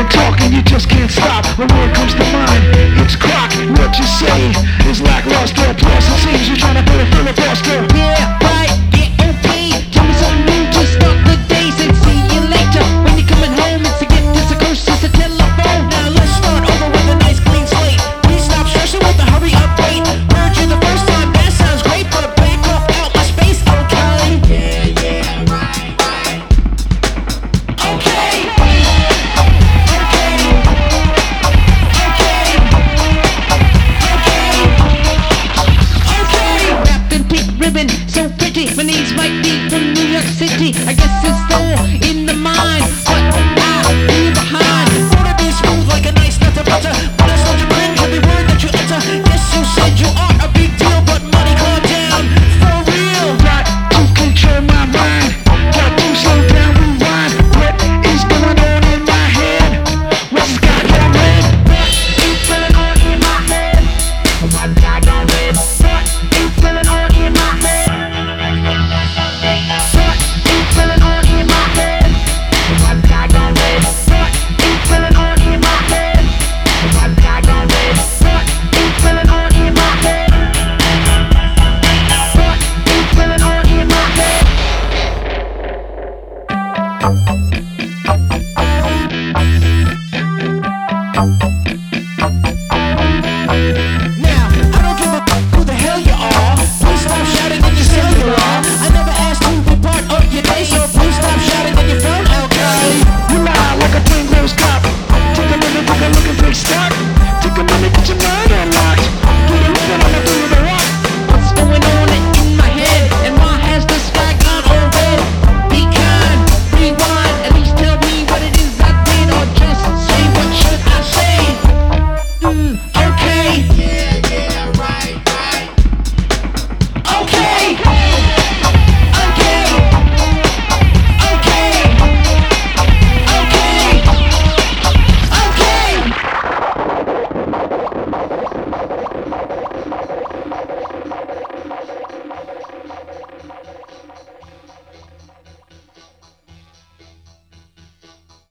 and talk and you just can't stop. When word comes to mind, it's crock. What you say is lackluster. Plus it seems you're trying to put a filibuster. Yeah, right, yeah, okay. Tell me something new to start the days and see you later. When you're coming home, it's a gift, it's a curse, it's a telephone. Now let's start over with a nice clean slate. Please stop stressing with the hurry up wait. Heard you the first time, that sounds great, but back off out my space, okay? Yeah, yeah, right. Okay. Wrapped in pink ribbon, so pretty. My knees might be from New York City. I guess it's though in